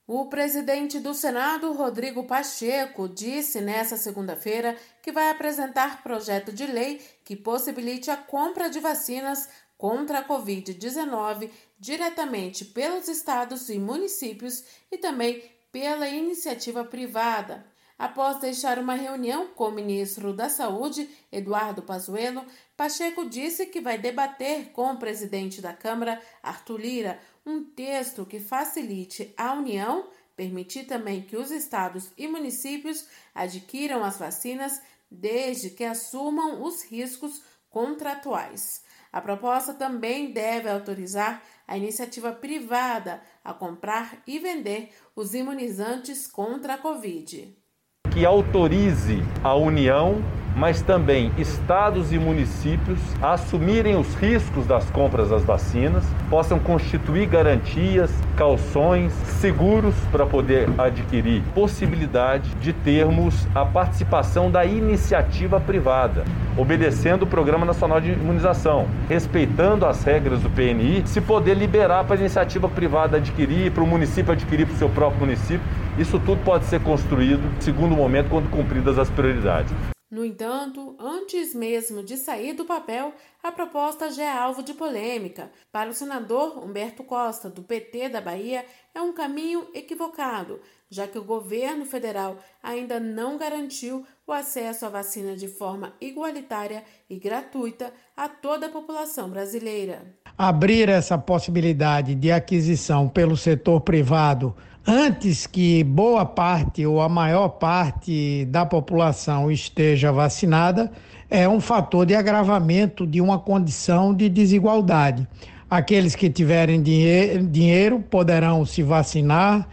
O presidente do Senado, Rodrigo Pacheco, disse nesta segunda-feira que vai apresentar projeto de lei que possibilite a compra de vacinas contra a Covid-19 diretamente pelos estados e municípios e também pela iniciativa privada. Após deixar uma reunião com o ministro da Saúde, Eduardo Pazuello, Pacheco disse que vai debater com o presidente da Câmara, Arthur Lira, um texto que facilite a União, permitir também que os estados e municípios adquiram as vacinas desde que assumam os riscos contratuais. A proposta também deve autorizar a iniciativa privada a comprar e vender os imunizantes contra a Covid. Que autorize a União, mas também estados e municípios a assumirem os riscos das compras das vacinas, possam constituir garantias, calções, seguros para poder adquirir possibilidade de termos a participação da iniciativa privada, obedecendo o Programa Nacional de Imunização, respeitando as regras do PNI, se poder liberar para a iniciativa privada adquirir, para o município adquirir para o seu próprio município. Isso tudo pode ser construído no segundo momento, quando cumpridas as prioridades. No entanto, antes mesmo de sair do papel, a proposta já é alvo de polêmica. Para o senador Humberto Costa, do PT da Bahia, é um caminho equivocado, já que o governo federal ainda não garantiu o acesso à vacina de forma igualitária e gratuita a toda a população brasileira. Abrir essa possibilidade de aquisição pelo setor privado antes que boa parte ou a maior parte da população esteja vacinada é um fator de agravamento de uma condição de desigualdade. Aqueles que tiverem dinheiro poderão se vacinar,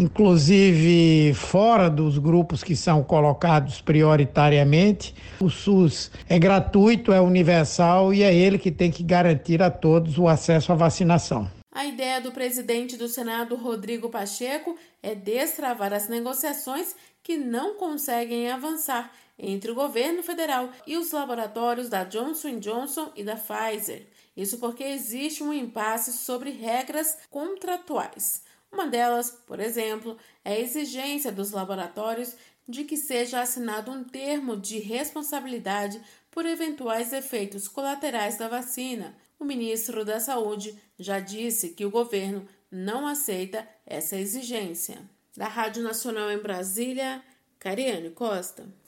inclusive fora dos grupos que são colocados prioritariamente. O SUS é gratuito, é universal e é ele que tem que garantir a todos o acesso à vacinação. A ideia do presidente do Senado, Rodrigo Pacheco, é destravar as negociações que não conseguem avançar entre o governo federal e os laboratórios da Johnson & Johnson e da Pfizer. Isso porque existe um impasse sobre regras contratuais. Uma delas, por exemplo, é a exigência dos laboratórios de que seja assinado um termo de responsabilidade por eventuais efeitos colaterais da vacina. O ministro da Saúde já disse que o governo não aceita essa exigência. Da Rádio Nacional em Brasília, Cariane Costa.